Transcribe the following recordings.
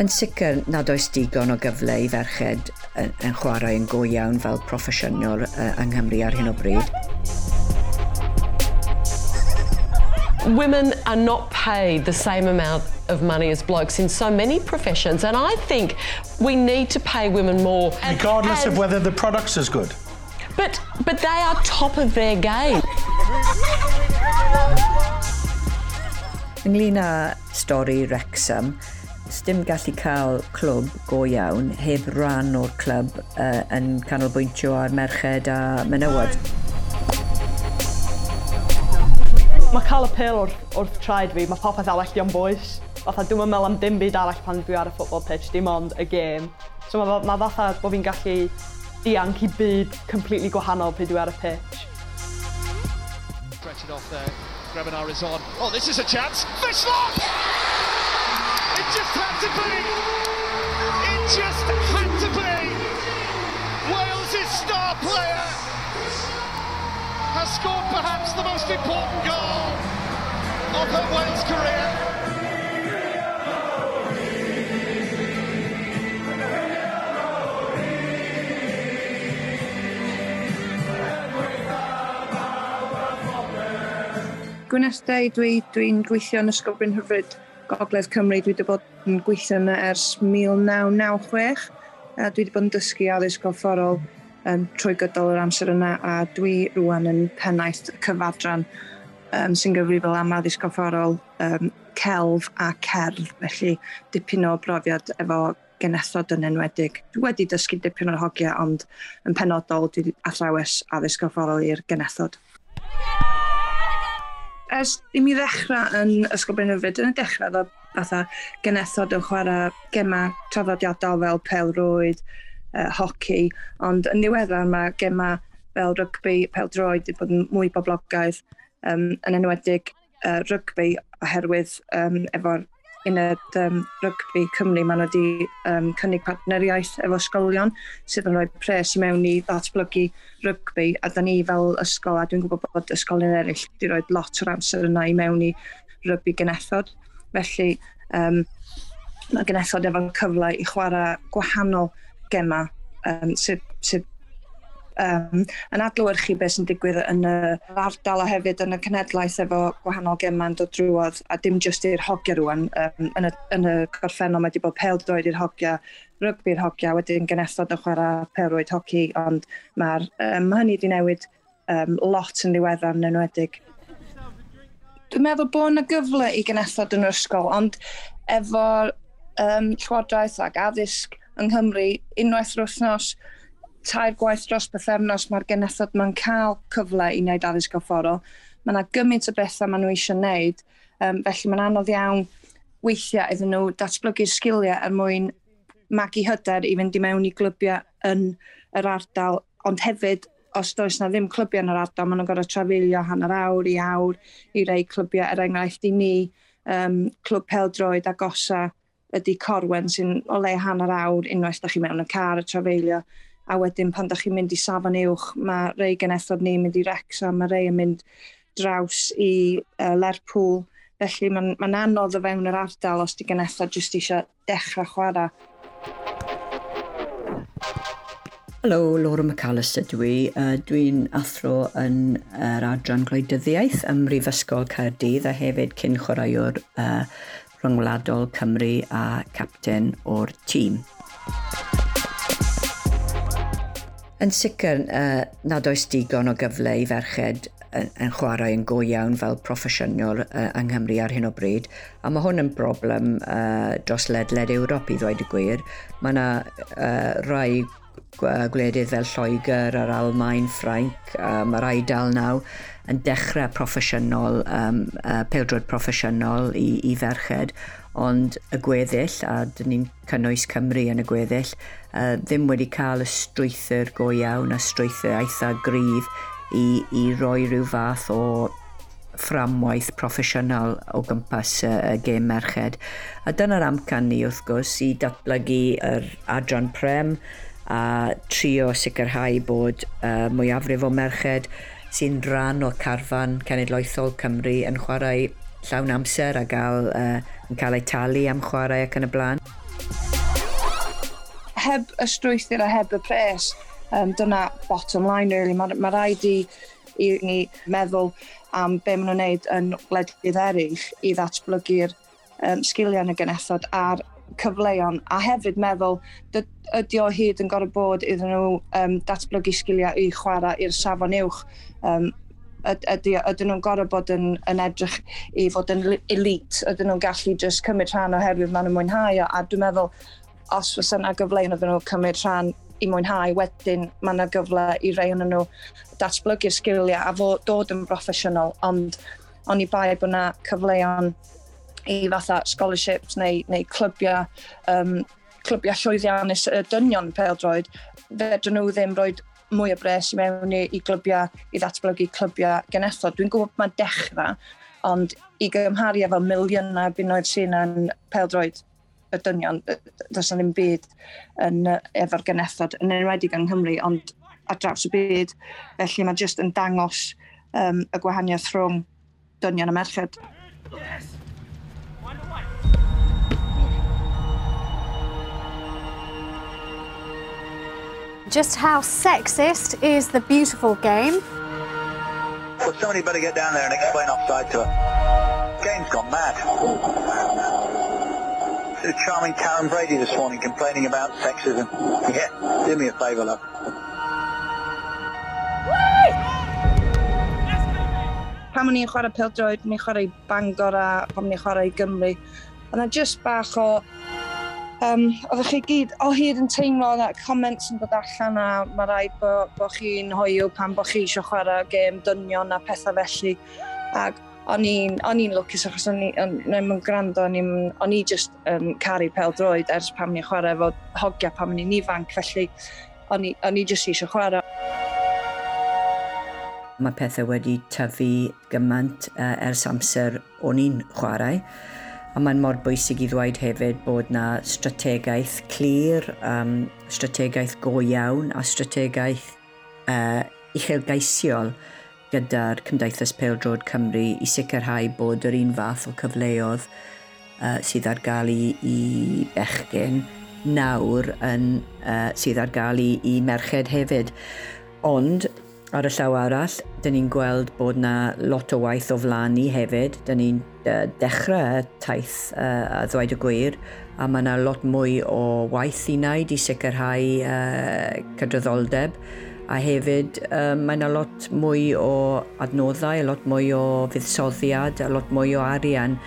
Yn sicr nad oes digon o gyfle I ferched yn chwarae yn go iawn fel proffesiynol yng Nghymru ar hyn o bryd. Women are not paid the same amount of money as blokes in so many professions, and I think we need to pay women more. Regardless of whether the product's as good. But they are top of their game. Ynglŷn â stori Wrexham, dim gallu cael clwb go iawn heb ran o'r clwb yn canolbwyntio ar merched a menywod. Mae cael y pêl wrth traed fi, mae popeth arall di o'n boes. Fatha dwi'n meddwl am dim byd arall pan dwi ar y football pitch, dim ond y gêm. So mae fatha bod fi'n gallu dianc I byd completely gwahanol pryd dwi ar y pitch. Stretching off there, Grebenar is on. Oh, this is a chance! Fishlock! It just had to be! It just had to be! Wales' star player has scored perhaps the most important goal of her Wales career. Gwnestau dwi'n gweithio yn Ysgol Bryn Hyfryd Gogledd Cymru. Dwi wedi bod yn gweithio yna ers 1996. Dwi wedi bod yn dysgu addysg corfforol trwy gydol yr amser yna, a dwi rwan yn pennaeth cyfadran sy'n gyfrifol am addysg corfforol, celf a cerdd, felly dipyn o brofiad efo genethod yn enwedig. Dwi wedi dysgu dipyn o'r hogiau, ond yn penodol dwi wedi athrawes addysg corfforol i'r genethod. Ers I mi ddechrau yn Ysgol Bryn Hyfryd, yn y dechrau oedd fatha genethod yn chwarae gemau traddodiadol fel pêl-rwyd, hoci, ond yn ddiweddar mae gemau fel rygbi, pêl-droed wedi bod yn mwy boblogaidd, yn enwedig rygbi oherwydd efo'r uned rygbi Cymru, maen nhw wedi cynnig partneriaeth efo ysgolion sydd yn rhoi pres I mewn I ddatblygu rygbi, a da ni fel ysgol, a dwi'n gwybod bod ysgolion eraill wedi rhoi lot o'r amser yna I mewn I rygbi genethod. Felly mae genethod efo cyfle I chwarae gwahanol gemau sydd yn adlewyrchu beth sy'n digwydd yn yr ardal a hefyd yn y cenhedlaeth efo gwahanol gemau'n dod drwodd, a dim jyst i'r hogia rwan. Yn y gorffennol mae wedi bod pêl-droed i'r hogia, rygbi'r hogia, wedyn genethod yn chwarae pêl-droed hoci, ond mae hynny wedi newid lot yn ddiweddar yn enwedig. Dwi'n meddwl bod yna gyfle I genethod yn yr ysgol, ond efo'r llywodraeth ac addysg yng Nghymru, unwaith yr wythnos, 3 gwaith dros bythefnos, mae'r genethod ma'n cael cyfle I wneud addysg corfforol. Mae yna gymaint o bethau maen nhw eisiau wneud, felly mae'n anodd iawn weithiau iddyn nhw datblygu'r sgiliau mwyn magu hyder I fynd I mewn I glwbiau yn yr ardal, ond hefyd, os does na ddim clwbiau yn yr ardal, maen nhw'n gorfod trafeilio hanner awr I awr I rei clwbiau. Enghraifft I ni, clwb pêl-droed agosa ydy Corwen sy'n o le hanner awr unwaith da chi mewn y car a trafeilio, a wedyn pan da chi'n mynd I safon uwch, mae rei genethod ni'n mynd I Wrexham, mae rei yn mynd draws I Lerpwl, felly mae'n anodd o fewn yr ardal os di genethod jyst eisiau dechrau chwarae. Helo, Laura McAllister dwi'n athro yn yr adran gwleidyddiaeth ym Mhrifysgol Caerdydd a hefyd cyn chwaraewr rhyngwladol Cymru a capten o'r tîm. Yn sicr nad oes digon o gyfle I ferched yn chwarae yn go iawn fel proffesiynol yng Nghymru ar hyn o bryd, a mae hwn yn broblem dros ledled Ewrop I ddweud y gwir. Mae yna rai gwledydd fel Lloegr, yr Almaen, Ffrainc, mae'r Eidal nawr yn dechrau proffesiynol, pêl-droed proffesiynol I ferched, ond y gweddill, a dyn ni'n cynnwys Cymru yn y gweddill, ddim wedi cael y strwythur go iawn a strwythur eitha gryf I roi rhyw fath o fframwaith proffesiynol o gwmpas y gêm merched. A dyna'r amcan ni wrth gwrs I datblygu yr adran prem a trio sicrhau bod mwyafrif o merched sy'n rhan o carfan cenedlaethol Cymru yn chwarae llawn amser a yn cael eu talu am chwarae ac yn y blaen. heb y strwythyr a heb y pres, dyna bottom line really. Mae rhaid i ni meddwl am be maen nhw'n wneud yn gwledydd eraill i ddatblygu'r sgiliau yn y genethod a'r cyfleon, a hefyd meddwl ydy o hyd yn gorfod bod iddyn nhw datblygu sgiliau i chwarae i'r safon uwch. Ydyn nhw'n gorfod bod yn edrych i fod yn elite, ydyn nhw'n gallu just cymryd rhan oherwydd maen nhw'n mwynhau o, a dwi'n meddwl os fysa yna gyfle ydyn nhw cymryd rhan i mwynhau, wedyn mae yna gyfle i rei yn nhw datblygu'r sgiliau a dod yn broffesiynol, ond o'n i bai bod yna cyfleon i fatha scholarships neu clybiau llwyddiannus dynion pêl-droed, fedrwn nhw ddim roed mwy o bres i mewn i glybiau, i ddatblygu clybiau genethod. Dwi'n gwybod mae'n dechrau, ond i gymharu efo miliynau bunnoedd sy'n yn pêl-droed y dynion, does na ddim byd efo'r genethod, yn enwedig yng Nghymru, ond ar draws y byd. Felly mae jyst yn dangos y gwahaniaeth rhwng dynion a merched. Yes. Just how sexist is the beautiful game? Well, somebody better get down there and explain offside to her. Game's gone mad. The charming Karen Brady this morning complaining about sexism. Yeah, do me a favour, love. Pan o'n i'n chwarae pêl-droed, o'n i'n chwarae i Bangor a pan o'n i'n chwarae i Gymru. Yna jyst bach o... oeddech chi gyd o hyd yn teimlo na comments yn dod allan a mae rhaid bod chi'n hoiw pan bod chi eisiau chwarae gêm dynion a pethau felly. Ac o'n i'n lwcus achos o'n i'n gwrando, o'n i just caru pêl-droed ers pan o'n i'n chwarae efo hogia pan o'n i'n ifanc, felly o'n i just eisiau chwarae. Mae pethau wedi tyfu gymaint ers amser o'n i'n chwarae. A mae'n mor bwysig i ddweud hefyd bod na strategaeth clir, strategaeth go iawn a strategaeth uchelgeisiol gyda'r Cymdeithas Pêl-droed Cymru i sicrhau bod yr un fath o cyfleoedd sydd ar gael i bechgyn nawr sydd ar gael i merched hefyd. Ond ar y llaw arall, dyn ni'n gweld bod na lot o waith o flanu hefyd. Dyn ni'n dechrau taith a ddweud y gwir, a mae yna lot mwy o waith i wneud i sicrhau cydraddoldeb. A hefyd, mae yna lot mwy o adnoddau, a lot mwy o fuddsoddiad, a lot mwy o arian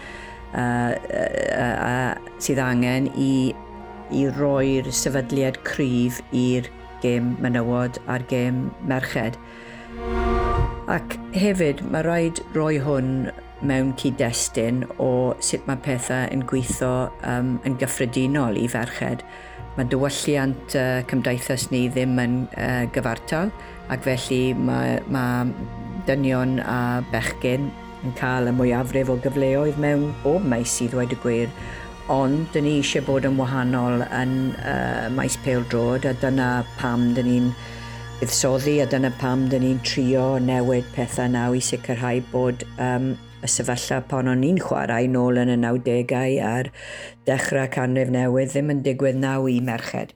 sydd angen i roi'r sefydliad cryf i'r gêm menywod a'r gêm merched. Ac hefyd, mae rhaid roi hwn mewn cyd-destun o sut mae pethau yn gweithio yn gyffredinol i ferched. Mae diwylliant cymdeithas ni ddim yn gyfartal, ac felly mae dynion a bechgyn yn cael y mwyafrif o gyfleoedd mewn bob maes i ddweud y gwir. Ond, dyn ni eisiau bod yn wahanol yn maes pêl-droed, a dyna pam dyn ni'n buddsoddi, a dyna pam dyn ni'n trio newid pethau naw i sicrhau bod y sefyllfa pan o'n ni'n chwarae nôl yn y 90au a'r dechrau canrif newydd ddim yn digwydd naw i merched.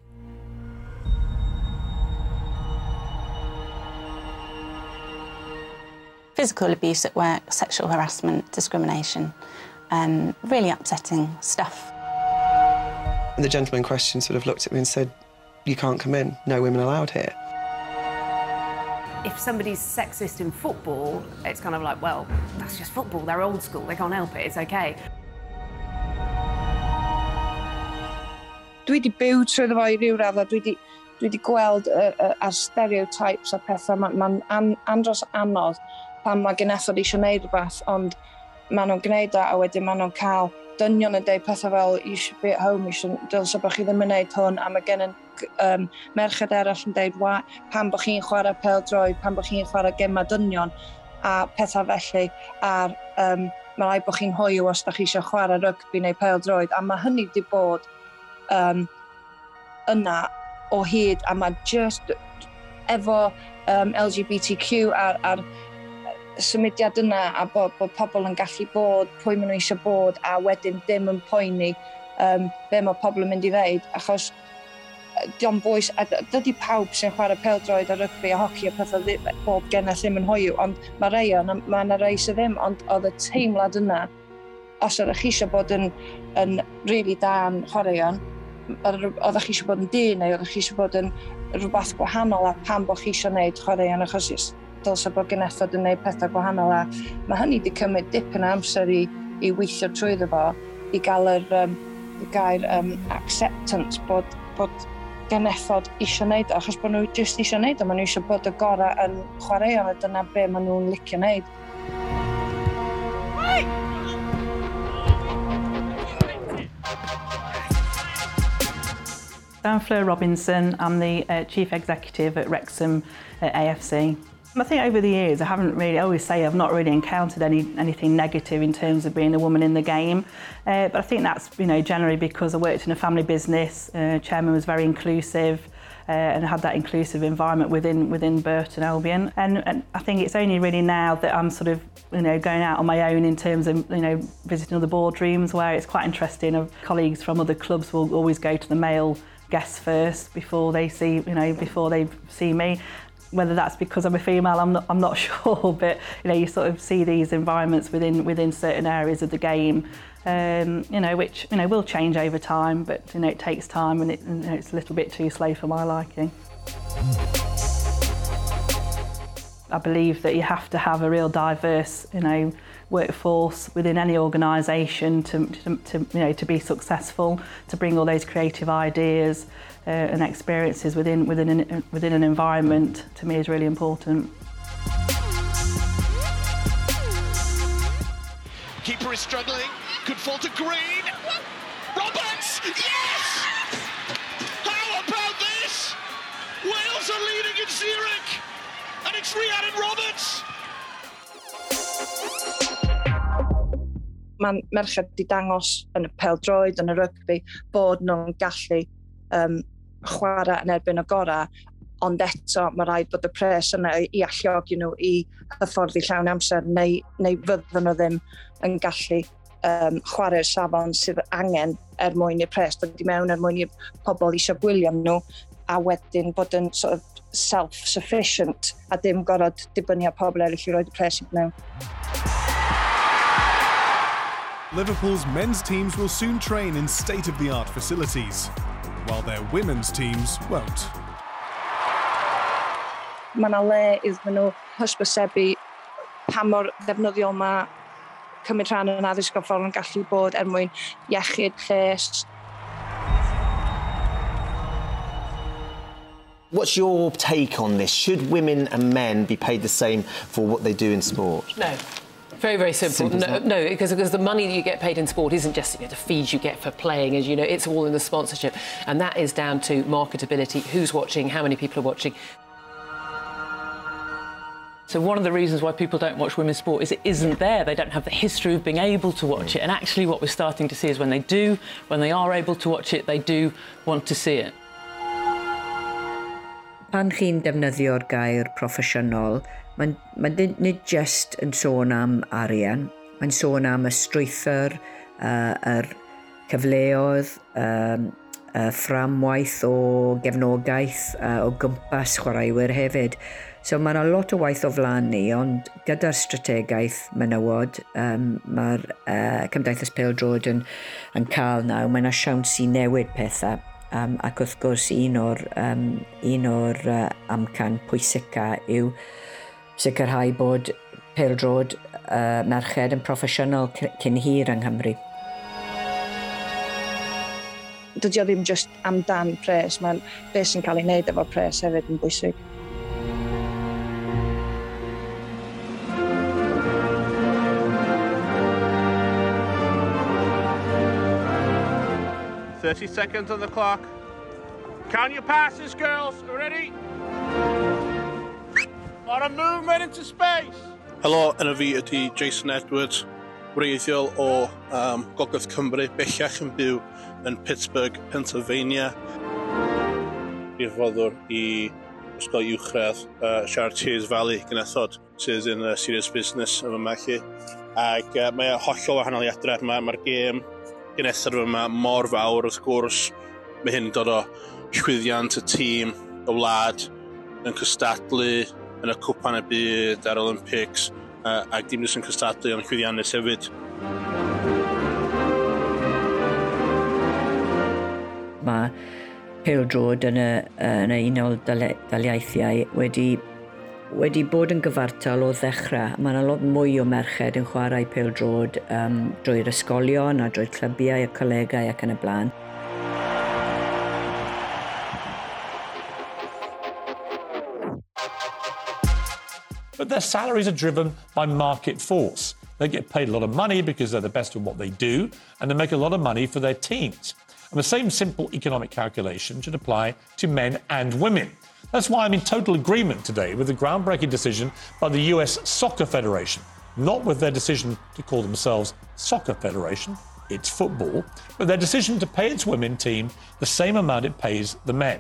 Physical abuse at work, sexual harassment, discrimination. Really upsetting stuff. And the gentleman in question sort of looked at me and said, "You can't come in, no women allowed here." If somebody's sexist in football, it's kind of like, well, that's just football, they're old school, they can't help it, it's okay. Dwi wedi byw trwy fo i ryw raddau, dwi wedi gweld ar stereotypes a pethau, mae'n andros anodd pan mae genethod eisiau gwneud rhywbeth, ond maen nhw'n gwneud a wedyn maen nhw'n cael dynion yn dweud pethau fel you should be at home, dylse bod chi ddim yn gwneud hwn, a mae gen merched eraill yn dweud pan bod chi'n chwarae pêl-droed, pan bod chi'n chwarae gemau dynion a pethau felly, a'r mae rhaid bod chi'n hoiw os da chi eisiau chwarae rygbi neu pêl-droed, a mae hynny wedi bod yna o hyd, a mae just efo LGBTQ a'r symudiad yna a bod pobl yn gallu bod pwy maen nhw eisiau bod a wedyn dim yn poeni be mae pobl yn mynd i ddeud, achos Dion boes, a dydy pawb sy'n chwarae pêl-droed a rygbi a hoci a pethau bob geneth ddim yn hoiw, ond mae rei o'n, mae yna rei sydd ddim, ond oedd y teimlad yna, os ydych chi eisiau bod yn really da'n chwaraeon, oeddech chi eisiau bod yn dyn neu oeddech chi eisiau bod yn rhywbeth gwahanol a pan bod chi eisiau gwneud chwaraeon achos dylse bod genethod yn gwneud pethau gwahanol a mae hynny wedi cymryd dipyn o amser i weithio trwyddo fo i gael y gair acceptance bod genethod eisiau gwneud achos bod nhw jyst eisiau gwneud o, maen nhw eisiau bod y gorau yn chwaraeon a dyna be maen nhw'n licio gwneud. I'm Fleur Robinson. I'm the Chief Executive at Wrexham AFC. I think over the years I always say I've not really encountered anything negative in terms of being a woman in the game. But I think that's generally because I worked in a family business, chairman was very inclusive and had that inclusive environment within Burton Albion. And I think it's only really now that I'm sort of going out on my own in terms of visiting other boardrooms where it's quite interesting. Colleagues from other clubs will always go to the male guests first before they see me. Whether that's because I'm a female, I'm not sure, but you sort of see these environments within certain areas of the game, which will change over time, but it takes time and it's a little bit too slow for my liking. I believe that you have to have a real diverse, workforce within any organisation to be successful, to bring all those creative ideas and experiences within an environment, to me is really important. Keeper is struggling, could fall to Green. Roberts, yes! How about this? Wales are leading in Zurich, and it's Rhiannon Roberts. Mae merched wedi dangos yn y pêl-droed, yn y rygbi, bod nhw'n gallu chwarae yn erbyn y gorau, ond eto mae rhaid bod y pres yna i alluogi nhw i hyfforddi llawn amser neu fydden nhw ddim yn gallu chwarae'r safon sydd angen mwyn i'r pres dod i mewn mwyn i'r pobl eisiau gwylio nhw a wedyn bod yn sort of self-sufficient a dim gorfod dibynnu ar pobl eraill i roed y pres i mewn. Liverpool's men's teams will soon train in state-of-the-art facilities, while their women's teams won't. Mae yna le iddyn nhw hysbysebu pa mor ddefnyddiol mae cymryd rhan yn addysg gorfforol yn gallu bod mwyn iechyd, lles. What's your take on this? Should women and men be paid the same for what they do in sport? No. Very, very simple. No, because the money that you get paid in sport isn't just the fees you get for playing, as you know, it's all in the sponsorship. And that is down to marketability, who's watching, how many people are watching. So one of the reasons why people don't watch women's sport is it isn't there. They don't have the history of being able to watch it. And actually what we're starting to see is when they are able to watch it, they do want to see it. Pan chi'n defnyddio'r gair proffesiynol, mae'n nid just yn sôn am arian, mae'n sôn am y strwythur, yr cyfleoedd, y fframwaith o gefnogaeth, o gwmpas chwaraewyr hefyd. So mae yna lot o waith o flaen ni, ond gyda'r strategaeth menywod, mae'r Cymdeithas Pêl-droed yn cael nawr, mae yna siawns i newid pethau. Ac wrth gwrs un o'r amcan pwysica yw sicrhau bod pêl-droed merched yn proffesiynol cyn hir yng Nghymru. Dydy o ddim just amdan pres, mae'n beth sy'n cael ei wneud efo pres hefyd yn bwysig. .30 seconds on the clock. Count your passes, girls. Ready? Lot of movement into space. Helo, enw fi ydy Jason Edwards, wreiddiol o Gogledd Cymru, bellach yn byw yn Pittsburgh, Pennsylvania. Dirfoddwr i ysgol uwchradd Chartiers Valley Gynethod, sydd yn serious business yn yma chi. Ac mae hollol wahanol i adref, mae'r gêm Gynethod yma mor fawr wrth gwrs. Mae hyn dod o llwyddiant y tîm, y wlad, yn cystadlu yn y cwpan y byd ar Olympics, ac dim jyst yn cystadlu ond llwyddiannus hefyd. Mae pêl-drod yn y unol daleithiau wedi bod yn gyfartal o ddechrau. Mae yna lot mwy o merched yn chwarae pêl-drod drwy'r ysgolion a drwy'r clybiau a colegau ac yn y blaen. But their salaries are driven by market force. They get paid a lot of money because they're the best at what they do, and they make a lot of money for their teams. And the same simple economic calculation should apply to men and women. That's why I'm in total agreement today with the groundbreaking decision by the US Soccer Federation, not with their decision to call themselves Soccer Federation, it's football, but their decision to pay its women team the same amount it pays the men.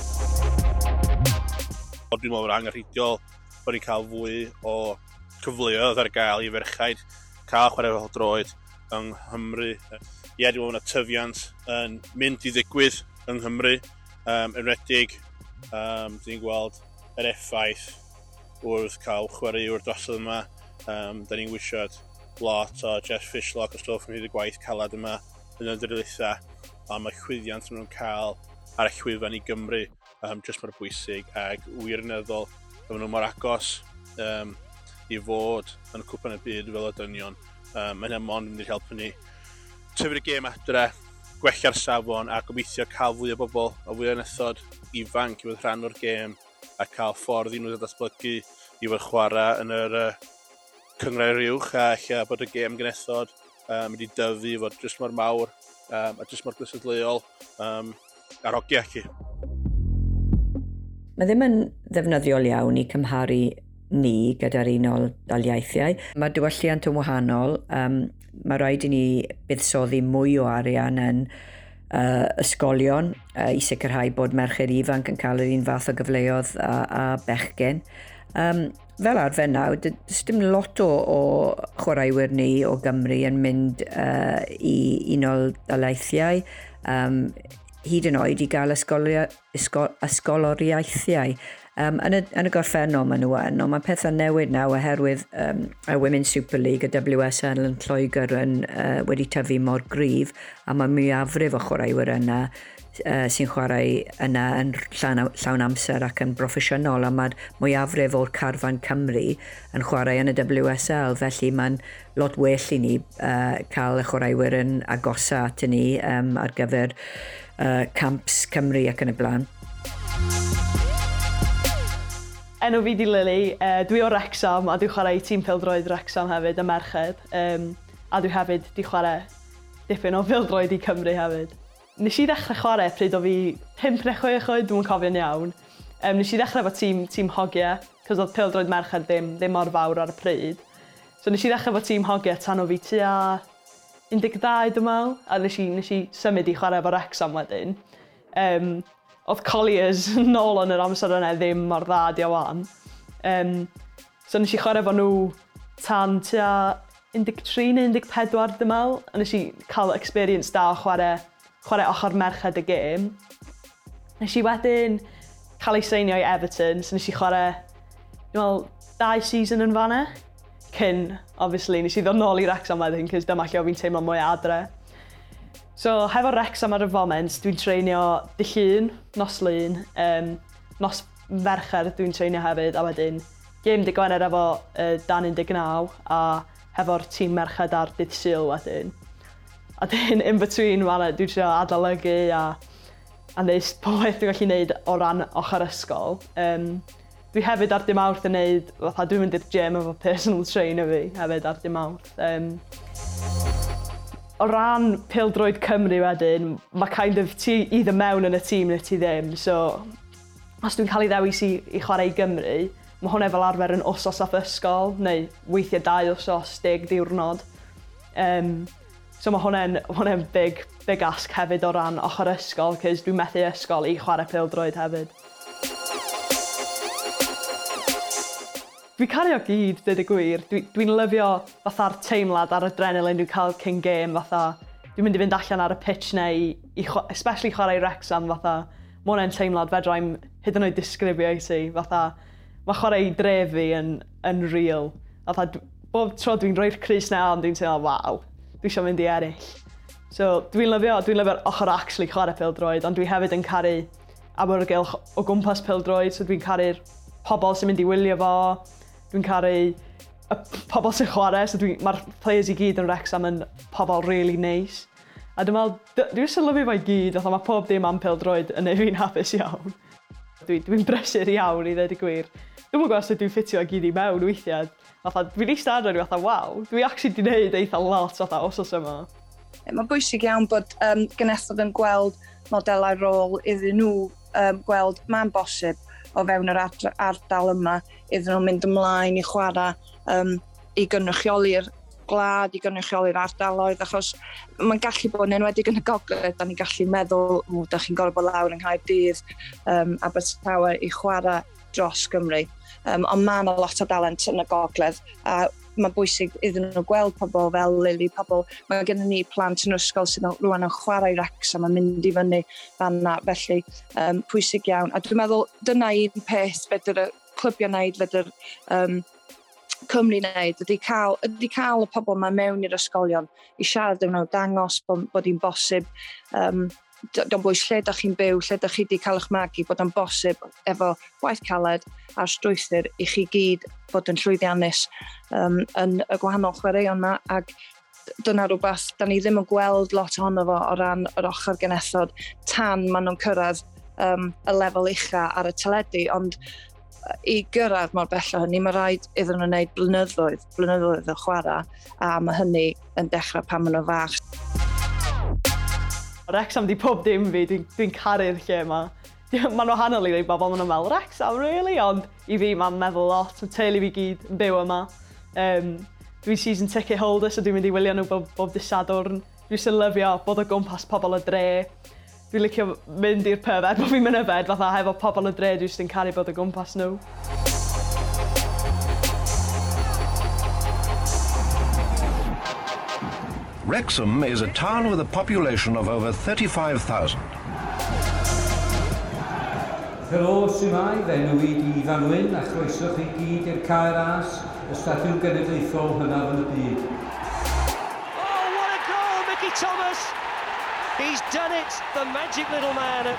Dwi'n meddwl bod angenrheidiol bod ni'n cael fwy o cyfleoedd ar gael i ferchaid cael chwarae pêl-droed yng Nghymru. Ie, dwi'n meddwl na tyfiant yn mynd i ddigwydd yng Nghymru, enwedig, dwi'n gweld yr effaith wrth cael chwaraewr drosodd yma. Da ni'n wisio lot o Jeff Fishlock o stwff yn hyd y gwaith calad yma yn y dyrlitha, a mae chwyddiant nhw'n cael ar y llwyfan i Gymru jyst mor bwysig ac wirioneddol fydden nhw mor agos i fod yn cwpan y byd fel y dynion. Mae'n mond yn mynd i'r helpu ni tyfu'r gêm adre, gwella'r safon a gobeithio cael fwy o bobl a fwy o nethod ifanc i fod rhan o'r gêm a cael ffordd i nhw ddatblygu i fod chwarae yn yr cyngrau uwch a lle bod y gêm gynethod mynd i dyfu i fod jyst mor mawr a jyst mor glysadleuol ar ogia chi. Mae ddim yn ddefnyddiol iawn i cymharu ni gyda'r unol daleithiau. Mae diwylliant yn wahanol. Mae rhaid i ni buddsoddi mwy o arian yn ysgolion i sicrhau bod merched ifanc yn cael yr un fath o gyfleoedd a bechgyn. Fel arfer nawr, does dim lot o chwaraewyr ni o Gymru yn mynd i unol daleithiau. Hyd yn oed i gael ysgoloriaethiau. Yn y gorffennol maen nhw yn, ond mae pethau newid nawr oherwydd y Women's Super League, y WSL yn Lloegr wedi tyfu mor gryf, a mae mwyafrif o chwaraewyr yna sy'n chwarae yna yn llawn amser ac yn broffesiynol, a mae'r mwyafrif o'r carfan Cymru yn chwarae yn y WSL, felly mae'n lot well i ni cael y chwaraewyr yn agosa at ni ar gyfer camps Cymru ac yn y blaen. Enw fi di Lily, dwi o Wrexham a dwi'n chwarae tîm pêl-droed Wrexham hefyd, y merched. A dwi hefyd di chwarae dipyn o pêl-droed i Cymru hefyd. Nes i ddechrau chwarae pryd o fi 5 neu 6 oed, dwi'n cofio'n iawn. Nes i ddechrau efo tîm hogiau, cos oedd pêl-droed merched ddim mor fawr ar y pryd. So nes i ddechrau efo tîm hogiau tan o fi tua 12 dwi'n meddwl, a nes i symud i chwarae efo Wrexham wedyn. Oedd Colliers nôl yn yr amser yna ddim mor dda di o wan. So nes i chwarae efo nhw tan tua 13 neu 14 dwi'n meddwl, a nes i cael experience da o chwarae ochr merched y gêm. Nes i wedyn cael ei seinio i Everton, so nes i chwarae 2 season yn fanna. Cyn, obviously, nes i ddod nôl i Wrexham wedyn, cos dyma lle o fi'n teimlo mwy adre. So, hefo Wrexham ar y foment, dwi'n treinio dydd Llun, nos Lun, nos Fercher dwi'n treinio hefyd, a wedyn gêm dydd Gwener efo dan 19 a hefo'r tîm merched ar dydd Sul wedyn. A dyn, in between fanna, dwi'n trio adolygu a neud poeth dwi'n gallu neud o ran ochr ysgol. Dwi hefyd ar dim Mawrth yn neud, fatha dwi'n mynd i'r gym efo personal trainer fi hefyd ar dim Mawrth. O ran pêl-droed Cymru wedyn, mae kind of ti either mewn yn y tîm neu ti ddim. So, os dwi'n cael ei ddewis i chwarae i Gymru, mae hwnna fel arfer yn wsos off ysgol, neu weithiau 2 wsos, 10 diwrnod. So mae hwnna'n big ask hefyd o ran ochr ysgol, cos dwi'n methu ysgol i chwarae pêl-droed hefyd. Dwi'n cario gyd, dweud y gwir. Dwi'n lyfio fatha'r teimlad ar adrenalin dwi'n cael cyn gêm, fatha. Dwi'n mynd i fynd allan ar y pitch neu, especially chwarae Wrexham, fatha. Mae hwnna'n teimlad fedra i'm hyd yn oed disgrifio i ti. Fatha, mae chwarae drefi yn real. Fatha, bob tro dwi'n rhoi'r crys na ond dwi'n teimlo, waw, dwi eisiau mynd i eraill. So dwi'n lyfio'r ochr actually chwarae pêl-droed, ond dwi hefyd yn caru awyrgylch o gwmpas pêl-droed, so dwi'n caru'r pobl sy'n mynd i wylio fo, dwi'n caru y pobl sy'n chwarae, so mae'r players i gyd yn Wrexham yn pobl really nice. A dwi'n meddwl, dwi'n jyst yn lyfio fo i gyd, fatha mae pob dim am pêl-droed yn ei fi'n hapus iawn. Dwi'n brysur iawn i ddweud y gwir. Dwi'n gwybod os dwi'n ffitio i gyd i mewn weithiau. Fi'n eistedd ar fatha, waw, dwi actually di wneud eitha lot fatha osos yma. Mae'n bwysig iawn bod gynethod yn gweld modelau rôl iddyn nhw gweld mae'n bosib o fewn yr ardal yma iddyn nhw mynd ymlaen i chwarae i gynrychioli'r gwlad, i gynrychioli'r ardaloedd, achos mae'n gallu bod yn enwedig yn y gogledd, da ni'n gallu meddwl, da chi'n gorfod bod lawr yng Nghaerdydd, Abertawe i chwarae dros Gymru. Ond mae yna lot o dalent yn y gogledd, a mae'n bwysig iddyn nhw gweld pobl fel Lily, mae gen ni plant yn ysgol sydd rwan yn chwarae Wrexham a mynd i fyny fanna, felly pwysig iawn. A dwi'n meddwl dyna un peth fedr y clybio wneud, fedr Cymru wneud, ydy cael y pobl yma mewn i'r ysgolion i siarad nhw, dangos bod hi'n bosib. Dwi'n bwys lle ydych chi'n byw, lle ydych chi wedi cael eich magu, bod yn bosib efo gwaith caled a'r strwythur i chi gyd bod yn llwyddiannus yn y gwahanol chwaraeon yma. Ac dyna rhywbeth, da ni ddim yn gweld lot ohono fo o ran yr ochr genethod tan maen nhw'n cyrraedd y lefel ucha ar y teledu, ond i gyrraedd mor bell o hynny, mae rhaid iddyn nhw wneud blynyddoedd o chwarae, a mae hynny yn dechrau pan maen nhw fach. Wrexham di pob dim fi, dwi'n caru'r lle yma. Mae'n wahanol i rei bobl, maen nhw'n meddwl, Wrexham, really? Ond i fi, mae'n meddwl lot, mae teulu fi gyd yn byw yma. Dwi'n season ticket holder, so dwi'n mynd i wylio nhw bob dydd Sadwrn. Dwi'n sy'n lyfio bod o gwmpas pobl y dre. Dwi'n licio mynd i'r pub, bod fi'n mynd yfed, fatha hefo pobl y dre, dwi'n sy'n caru bod o gwmpas nhw. Wrexham is a town with a population of over 35,000. Helo, Sumai, fe'n i di Fanwyn a chroeso chi gyd i'r cae ras, y stadiwm genedlaethol hynaf yn y byd. Oh, what a goal, Mickey Thomas! He's done it, the magic little man.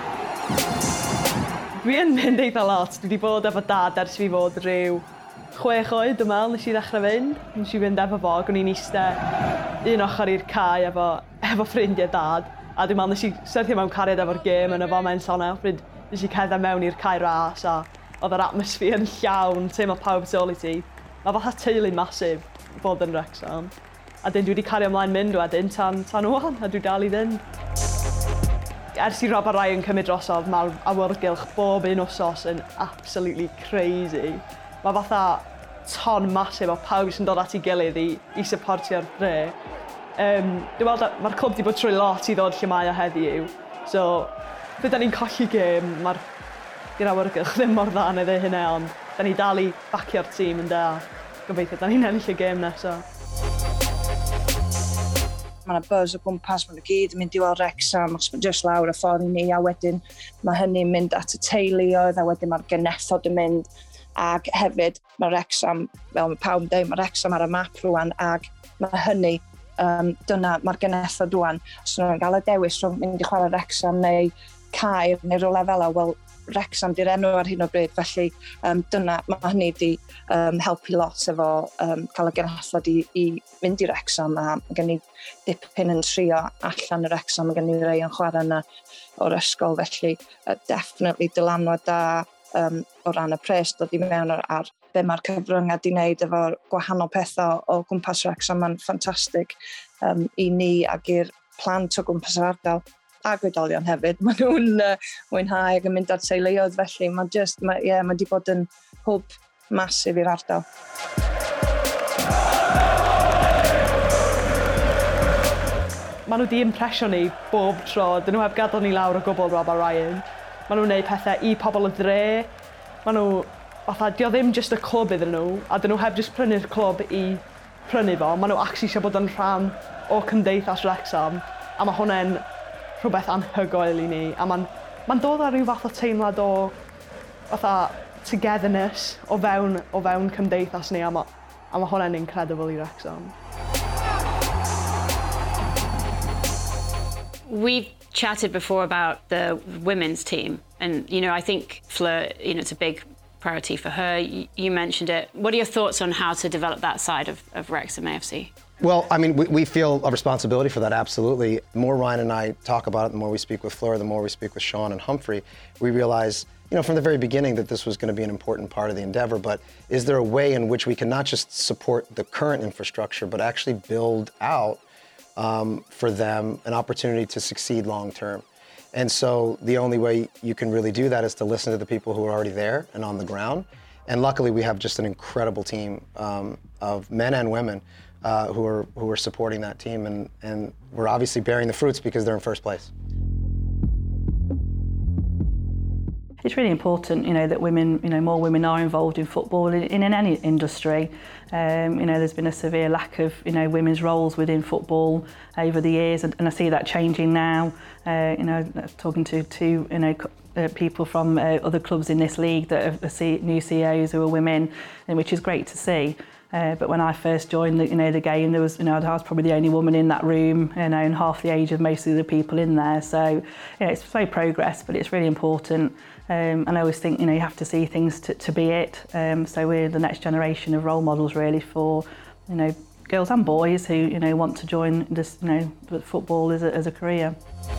Dwi'n mynd eitha lot, dwi wedi bod efo dad ers fi fod rhyw 6 oed, dwi'n meddwl, nes i ddechrau fynd. Nes i fynd efo fo, o'n i'n eistedd un ochr i'r cae efo ffrindiau dad. A dwi'n meddwl, nes i syrthio mewn cariad efo'r gêm yn y foment honna. Pryd nes i cedda mewn i'r cae ras a oedd yr atmosffer yn llawn, teimlo pawb tu ôl i ti. Mae fatha teulu masif bod yn Wrexham. A dyn dwi wedi cario ymlaen mynd wedyn tan wan, a dwi dal i fynd. Ers i Rob a Ryan cymryd drosodd, mae'r awyrgylch bob un wsos yn absolutely crazy. Mae fatha ton masif o pawb sy'n dod at ei gilydd i supportio'r dre. Dwi'n meddwl mae'r clwb wedi bod trwy lot i ddod lle mae o heddiw. So, pryd da ni'n colli gêm, mae'r awyrgylch ddim mor dda neu ddeu hynny, ond da ni dal i bacio'r tîm yn da. Gobeithio, da ni'n ennill y gêm nesaf. Mae yna buzz o gwmpas, mae nhw gyd yn mynd i weld Wrexham, achos mae jyst lawr y ffordd i ni, a wedyn mae hynny'n mynd at y teuluoedd, a wedyn mae'r genethod yn mynd. Ac hefyd, mae Wrexham, fel mae pawb yn dweud, mae Wrexham ar y map rwan, ac mae hynny, dyna, mae'r genethod rwan. Os nhw'n cael y dewis rhwng mynd i chwarae Wrexham neu Caer neu rhywle fel yna, wel, Wrexham di'r enw ar hyn o bryd, felly dyna, mae hynny wedi helpu lot efo cael y genethod i fynd i Wrexham, a mae gen i dipyn yn trio allan y Wrexham, mae gen i rei yn chwarae yna o'r ysgol, felly definitely dylanwad da o ran y pres dod i mewn ar be mae'r cyfryngau wedi wneud efo'r gwahanol pethau o gwmpas Wrexham. Mae'n ffantastig i ni ac i'r plant o gwmpas yr ardal a gwyddolion hefyd. Maen nhw'n mwynhau ac yn mynd ar teuluoedd, felly mae wedi bod yn hwb masif i'r ardal. Maen nhw wedi impresio ni bob tro. Dyn nhw heb gadael ni lawr o gwbl, Rob a Ryan. Maen nhw'n gwneud pethau i pobl y dre. Maen nhw, fatha, dio ddim just y clwb iddyn nhw, a dyn nhw heb just prynu'r clwb i prynu fo. Maen nhw actually eisiau bod yn rhan o cymdeithas Wrexham, a mae hwnna'n rhywbeth anhygoel i ni. A mae'n Mae'n dod â rhyw fath o teimlad o fatha togetherness o fewn cymdeithas ni, a ma' hwnna'n incredible I Wrexham. We've chatted before about the women's team, and I think Fleur, it's a big priority for her. You mentioned it. What are your thoughts on how to develop that side of Wrexham AFC? Well, I mean, we feel a responsibility for that, absolutely. The more Ryan and I talk about it, the more we speak with Fleur, the more we speak with Sean and Humphrey, we realize, from the very beginning that this was going to be an important part of the endeavor, but is there a way in which we can not just support the current infrastructure, but actually build out for them an opportunity to succeed long term? And so the only way you can really do that is to listen to the people who are already there and on the ground. And luckily we have just an incredible team of men and women who are supporting that team, and we're obviously bearing the fruits because they're in first place. It's really important, that women, more women are involved in football in any industry. There's been a severe lack of, women's roles within football over the years, and I see that changing now. Talking to people from other clubs in this league that have new CEOs who are women, which is great to see. But when I first joined the game, there was, I was probably the only woman in that room, and half the age of most of the people in there. So, it's slow progress, but it's really important. And I always think, you have to see things to be it. So we're the next generation of role models, really, for, girls and boys who, want to join this, football as a career.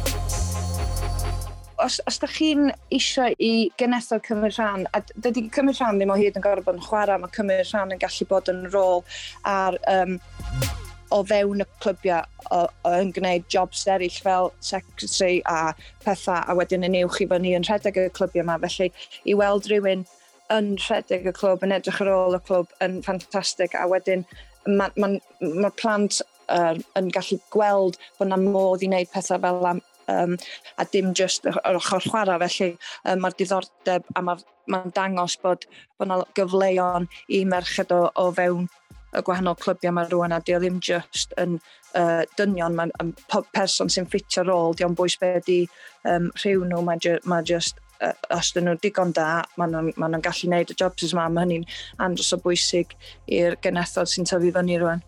Os da chi'n eisiau I genethod cymryd rhan, a dydy cymryd rhan ddim o hyd yn gorfod bod yn chwarae, mae cymryd rhan yn gallu bod yn rôl ar o fewn y clybiau yn gwneud jobs eraill fel secretary a pethau, a wedyn yn uwch I fyny yn rhedeg y clybiau yma. Felly I weld rhywun yn rhedeg y clwb, yn edrych ar ôl y clwb yn ffantastig, a wedyn mae plant yn gallu gweld bod yna modd I wneud pethau fel a dim just yr ochr chwarae. Felly mae'r diddordeb a mae'n dangos bod yna gyfleon I merched o fewn y gwahanol clybiau mae rwan, a di o ddim just yn dynion, mae'n person sy'n ffitio rôl, di o'n bwys be di rhyw nhw, mae just os dyn nhw digon da, mae nhw'n gallu neud y jobs yma, mae hynny'n andros o bwysig i'r genethod sy'n tyfu fyny rwan.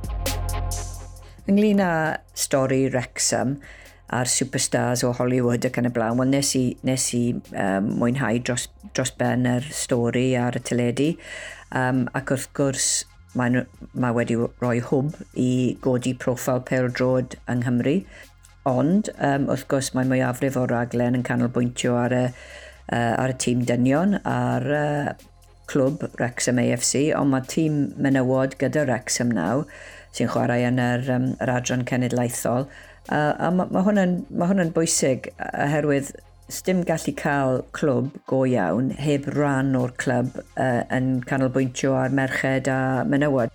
Ynglŷn â stori Wrexham a'r superstars o Hollywood ac yn y blaen, wel nes I mwynhau dros ben yr stori ar y teledu, ac wrth gwrs mae wedi rhoi hwb I godi proffil pêl-drod yng Nghymru, ond wrth gwrs mae mwyafrif o'r raglen yn canolbwyntio ar y tîm dynion, ar clwb Wrexham AFC, ond mae tîm menywod gyda Wrexham nawr sy'n chwarae yn yr adran cenedlaethol, a mae hwnna'n bwysig oherwydd sdim gallu cael clwb go iawn heb ran o'r clwb yn canolbwyntio ar merched a menywod.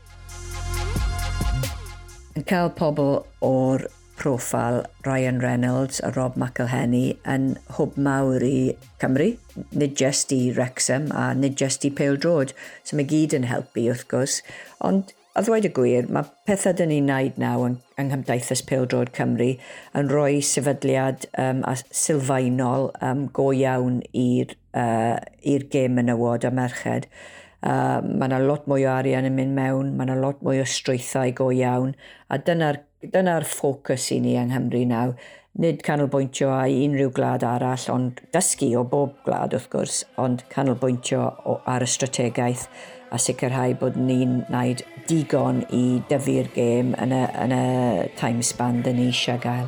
Yn cael pobl o'r proffil Ryan Reynolds a Rob McElhenney yn hwb mawr I Cymru, nid just I Wrexham a nid just I pêl-drod, so mae gyd yn helpu wrth gwrs, ond a ddweud y gwir, mae pethau dyn ni'n wneud nawr yng Nghymdeithas Pêl-drod Cymru yn rhoi sefydliad sylfaenol go iawn i'r gêm menywod a merched. Mae yna lot mwy o arian yn mynd mewn, mae yna lot mwy o strwythau go iawn, a dyna'r ffocws I ni yng Nghymru nawr. Nid canolbwyntio a unrhyw gwlad arall, ond dysgu o bob gwlad wrth gwrs, ond canolbwyntio ar y strategaeth a sicrhau bod ni'n gwneud digon I dyfu'r gêm yn y time span dyn ni eisiau gael.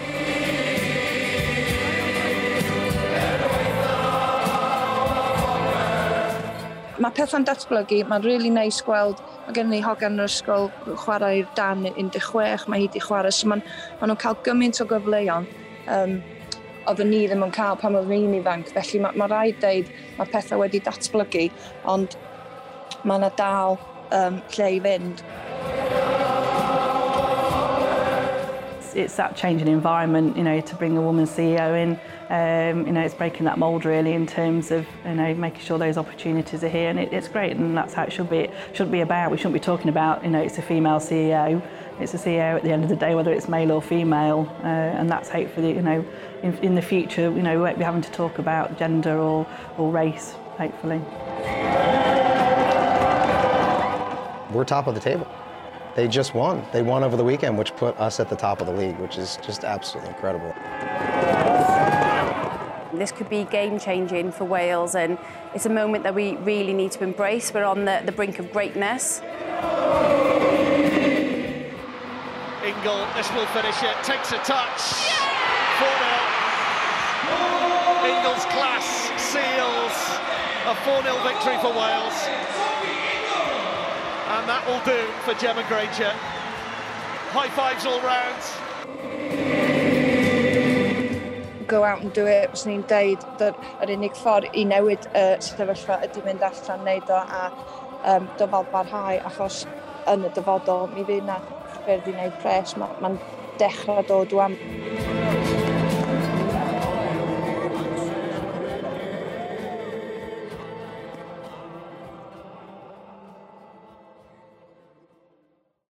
Mae pethau'n datblygu, mae'n really neis gweld, mae gen ni hogan yr ysgol chwarae i'r dan 16, mae hi di chwarae, so mae nhw'n cael gymaint o gyfleon oedden ni ddim yn cael pan oedden ni'n ifanc, felly mae rhaid deud mae pethau wedi datblygu, ond mae yna dal lle I fynd. It's that changing environment, to bring a woman CEO in. It's breaking that mould really in terms of, making sure those opportunities are here, and it's great, and that's how it should be about. We shouldn't be talking about, it's a female CEO. It's a CEO at the end of the day, whether it's male or female, and that's hopefully, you know, in the future, you know, we won't be having to talk about gender or race, hopefully. We're top of the table. They just won. They won over the weekend, which put us at the top of the league, which is just absolutely incredible. This could be game-changing for Wales, and it's a moment that we really need to embrace. We're on the brink of greatness. Ingle, this will finish it, takes a touch. 4-0. Ingle's class seals a 4-0 victory for Wales. And that will do for Gemma Granger. High fives all round. Go out and do it, fyswn ni'n deud yr unig ffordd I newid sefyllfa ydy mynd allan wneud o a dyfal barhau, achos yn y dyfodol mi fydd yna ffyrdd I wneud pres, mae'n dechrau dod rwan.